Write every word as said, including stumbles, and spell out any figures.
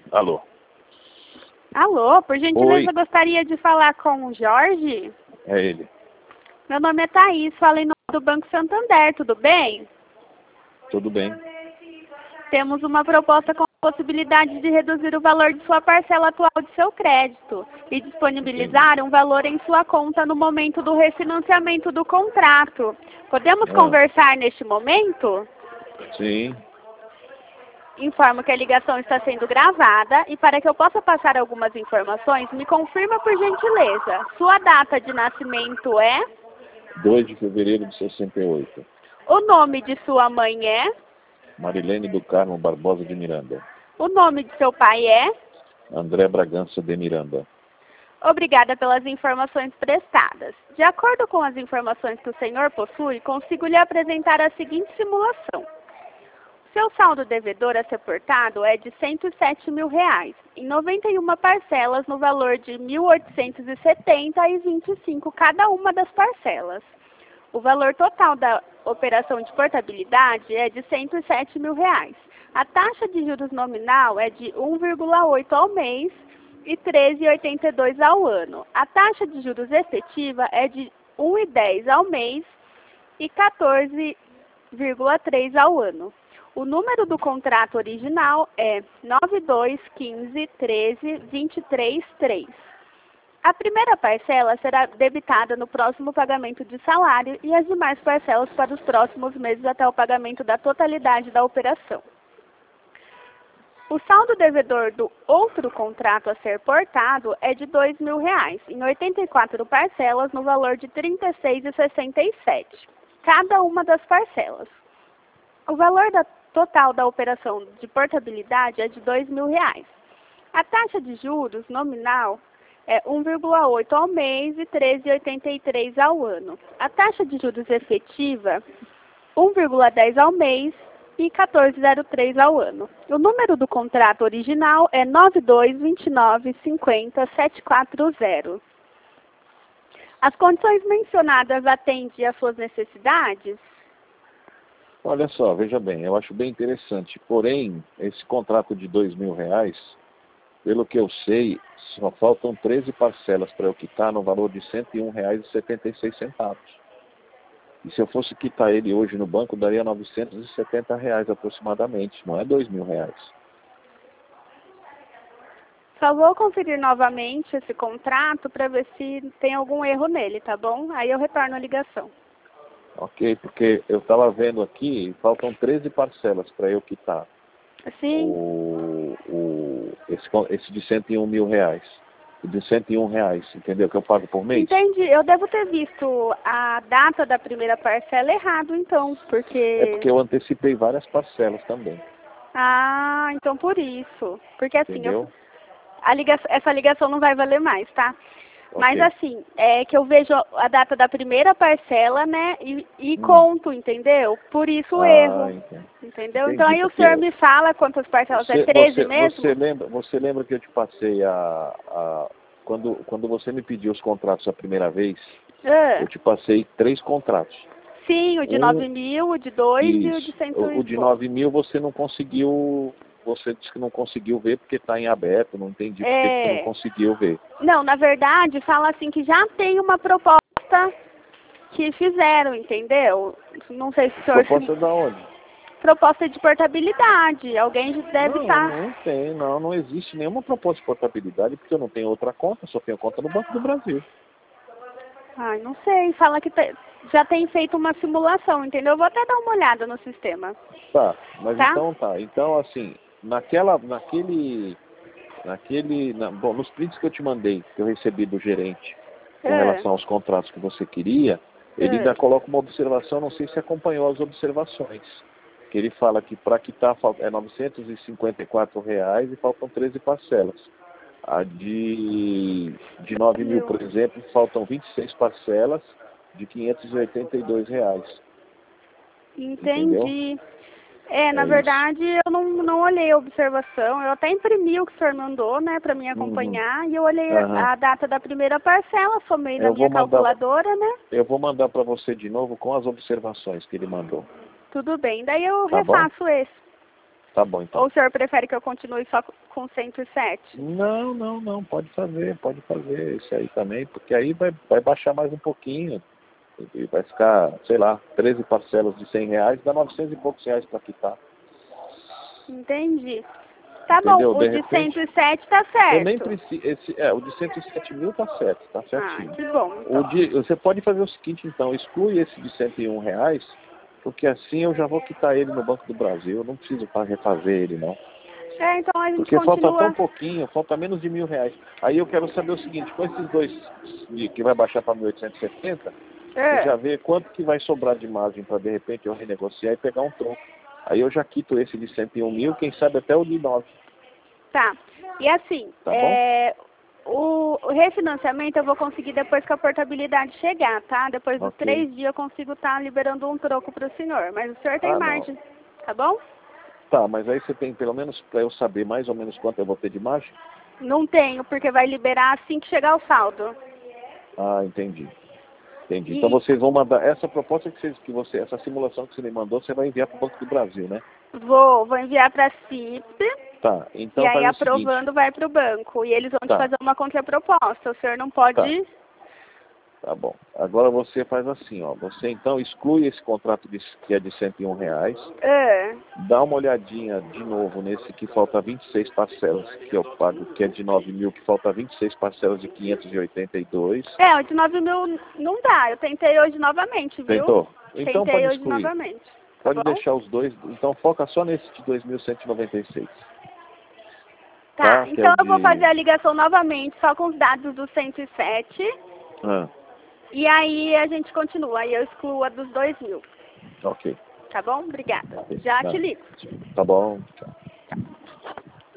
Alô? Alô, por gentileza, Oi. gostaria de falar com o Jorge? É ele. Meu nome é Thaís, falo em nome do Banco Santander, tudo bem? Tudo bem? Temos uma proposta com a possibilidade de reduzir o valor de sua parcela atual de seu crédito e disponibilizar um valor em sua conta no momento do refinanciamento do contrato. Podemos Ah. conversar neste momento? Sim. Informo que a ligação está sendo gravada e para que eu possa passar algumas informações, me confirma por gentileza. Sua data de nascimento é? dois de fevereiro de sessenta e oito. O nome de sua mãe é? Marilene do Carmo Barbosa de Miranda. O nome de seu pai é? André Bragança de Miranda. Obrigada pelas informações prestadas. De acordo com as informações que o senhor possui, consigo lhe apresentar a seguinte simulação. Seu saldo devedor a ser portado é de cento e sete mil reais, em noventa e uma parcelas no valor de mil oitocentos e setenta reais e vinte e cinco centavos cada uma das parcelas. O valor total da operação de portabilidade é de cento e sete mil reais. A taxa de juros nominal é de um vírgula oito ao mês e treze vírgula oitenta e dois ao ano. A taxa de juros efetiva é de um vírgula dez ao mês e quatorze vírgula três ao ano. O número do contrato original é nove dois um cinco um três dois três três. A primeira parcela será debitada no próximo pagamento de salário e as demais parcelas para os próximos meses até o pagamento da totalidade da operação. O saldo devedor do outro contrato a ser portado é de dois mil reais, em oitenta e quatro parcelas no valor de trinta e seis reais e sessenta e sete centavos, cada uma das parcelas. O valor da total da operação de portabilidade é de dois mil reais. A taxa de juros nominal é um vírgula oito ao mês e treze vírgula oitenta e três ao ano. A taxa de juros efetiva, um vírgula dez ao mês e quatorze vírgula zero três ao ano. O número do contrato original é nove dois dois nove cinco zero sete quatro zero. As condições mencionadas atendem às suas necessidades? Olha só, veja bem, eu acho bem interessante. Porém, esse contrato de dois mil reais, pelo que eu sei, só faltam treze parcelas para eu quitar no valor de cento e um reais e setenta e seis centavos. E se eu fosse quitar ele hoje no banco, daria novecentos e setenta reais aproximadamente, não é dois mil reais. Só vou conferir novamente esse contrato para ver se tem algum erro nele, tá bom? Aí eu retorno a ligação. Ok, porque eu estava vendo aqui, faltam treze parcelas para eu quitar. Sim. O, o, esse, esse de cento e um mil reais. De cento e um reais, entendeu? Que eu pago por mês. Entendi. Eu devo ter visto a data da primeira parcela errado, então, porque... É porque eu antecipei várias parcelas também. Ah, então por isso. Porque assim, eu, Entendeu? a ligação, essa ligação não vai valer mais, tá? Mas Ok. assim, é que eu vejo a data da primeira parcela, né, e, e Hum. conto, entendeu? Por isso o Ah, erro, entendi. entendeu? Entendi, Então aí o porque senhor me fala quantas parcelas, é Você, treze você, mesmo? você, lembra, você lembra que eu te passei a... a quando, quando você me pediu os contratos a primeira vez, Ah, eu te passei três contratos. sim, o de Um, nove mil, o de dois e o de isso. cento O, e o de pouco. nove mil você não conseguiu... Você disse que não conseguiu ver porque está em aberto, não entendi porque que você não É, conseguiu ver. não, na verdade, fala assim que já tem uma proposta que fizeram, entendeu? Não sei se o senhor... Proposta da onde? Proposta de portabilidade. Alguém deve Não, estar... não tem, não, não existe nenhuma proposta de portabilidade porque eu não tenho outra conta, só tenho conta no Banco do Brasil. Ai, não sei. Fala que te- já tem feito uma simulação, entendeu? Eu vou até dar uma olhada no sistema. Tá, mas Tá? então tá. Então, assim, naquela, naquele, naquele, na, bom, nos prints que eu te mandei, que eu recebi do gerente, com É, relação aos contratos que você queria, ele ainda é. coloca uma observação, não sei se acompanhou as observações, que ele fala que para quitar é novecentos e cinquenta e quatro reais e faltam treze parcelas. A de, de nove mil, por exemplo, faltam vinte e seis parcelas de quinhentos e oitenta e dois reais. Entendeu? Entendi. É, na É isso. verdade, eu não, não olhei a observação. Eu até imprimi o que o senhor mandou, né, para mim Uhum. acompanhar. E eu olhei Aham. a, a data da primeira parcela, somei na Eu minha vou mandar, calculadora, né? eu vou mandar para você de novo com as observações que ele mandou. Tudo bem. Daí eu Tá bom? refaço esse. Tá bom, então. Ou o senhor prefere que eu continue só com cento e sete? Não, não, não, pode fazer, pode fazer isso aí também, porque aí vai, vai baixar mais um pouquinho. E vai ficar, sei lá, treze parcelas de cem reais, dá novecentos e poucos reais para quitar. Entendi. Tá Entendeu? bom, o De de repente, cento e sete tá certo. eu nem preciso, esse, é, o de cento e sete mil tá certo, tá certinho. Ah, que bom. Então. O de, você pode fazer o seguinte, então, exclui esse de cento e um reais, porque assim eu já vou quitar ele no Banco do Brasil, eu não preciso para refazer ele, não. É, então a gente Porque continua... falta tão pouquinho, falta menos de mil reais. Aí eu quero saber o seguinte, com esses dois que vai baixar para mil oitocentos e setenta, É. você já vê quanto que vai sobrar de margem para de repente eu renegociar e pegar um troco. Aí eu já quito esse de cento e um mil, quem sabe até o de nove. Tá. E assim, Tá é, o, o refinanciamento eu vou conseguir depois que a portabilidade chegar, tá? Depois dos Ok. três dias eu consigo estar liberando um troco para o senhor. Mas o senhor tem Ah, não. margem, tá bom? Tá, mas aí você tem pelo menos para eu saber mais ou menos quanto eu vou ter de margem? Não tenho, porque vai liberar assim que chegar o saldo. Ah, entendi. Entendi. E Então vocês vão mandar essa proposta que, vocês, que você, essa simulação que você me mandou, você vai enviar para o Banco do Brasil, né? vou, vou enviar para a C I P. Tá, E então aí, faz o aprovando, seguinte. vai para o banco. E eles vão te Tá, fazer uma contraproposta. O senhor não pode... tá. Tá bom. Agora você faz assim, ó. Você então exclui esse contrato de, que é de cento e um reais. É. Dá uma olhadinha de novo nesse que falta vinte e seis parcelas que eu pago, que é de nove mil, que falta vinte e seis parcelas de quinhentos e oitenta e dois. É, o de nove mil não dá. Eu tentei hoje novamente, viu? Tentou? Então Tentei pode hoje excluir. novamente. Tá Pode bom? deixar os dois. Então foca só nesse de dois mil cento e noventa e seis. Tá, Tá? Que é então o eu vou de... fazer a ligação novamente, só com os dados do cento e sete. Ah, E aí a gente continua. Aí eu excluo a dos dois mil. ok. Tá bom? Obrigada. Ok. Já Não. te ligo. Tá bom. Tchau.